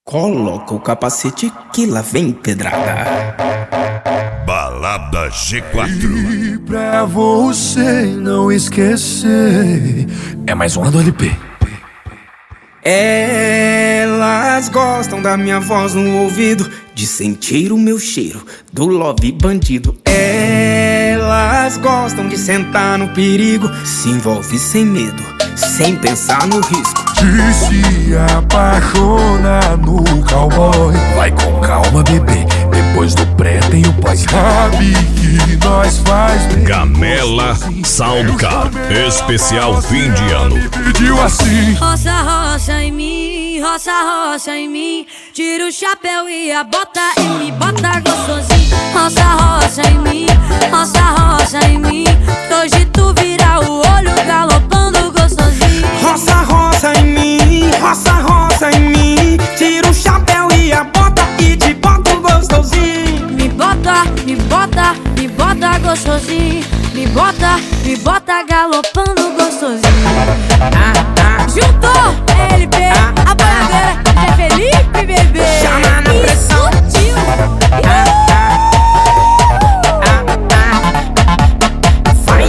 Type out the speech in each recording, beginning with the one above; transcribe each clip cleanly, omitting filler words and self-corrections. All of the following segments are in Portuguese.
Coloca o capacete que lá vem pedrada. Balada G4. E pra você não esquecer, é mais um do LP. Elas gostam da minha voz no ouvido, de sentir o meu cheiro do love bandido. Elas gostam de sentar no perigo, se envolve sem medo, sem pensar no risco. De se apaixonar no cowboy. Vai com calma, bebê, depois do pré tem o pós. Sabe que nós faz bem. Gamela Soundcar, especial fim de ano. Pediu assim: roça, roça em mim, roça, roça em mim. Tira o chapéu e a bota e me bota gostosinho. Roça, roça em mim, roça, roça em mim. Hoje tu vira o olho galopando gostosinho. Roça, roça em mim, roça, roça em mim. Tira o chapéu e a bota e te bota gostosinho. Me bota, me bota, me bota gostosinho. Me bota galopando gostosinho. Juntou LP, a bandeira é Felipe, bebê. Chama na pressão. Vai.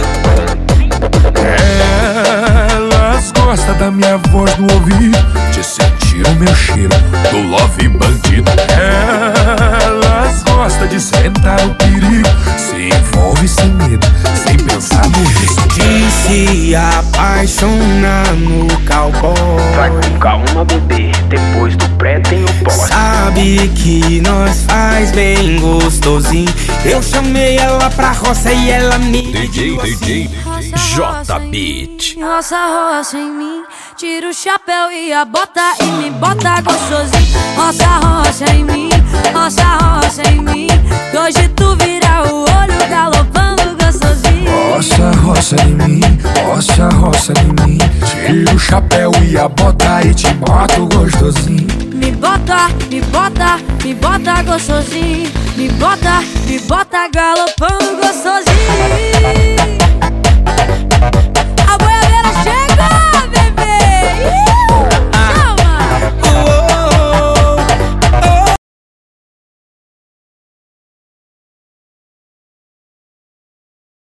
elas gostam da minha voz no ouvido, de sentir o meu cheiro do love bandido. Elas gostam de sentar no perigo, se envolve sem medo, sem pensar no risco. De se apaixonar no cowboy. Vai com calma, bebê, depois do pré tem o pós. Sabe que nós faz bem gostosinho. Eu chamei ela pra roça e ela me pediu assim. J Beat. Roça, roça em mim. Tira o chapéu e a bota e me bota gostosinho. Roça, roça em mim, roça, roça em mim. Hoje tu vira o olho galopando gostosinho. Roça, roça em mim, roça, roça em mim. Tira o chapéu e a bota e te boto gostosinho. Me bota, me bota, me bota gostosinho. Me bota galopando gostosinho.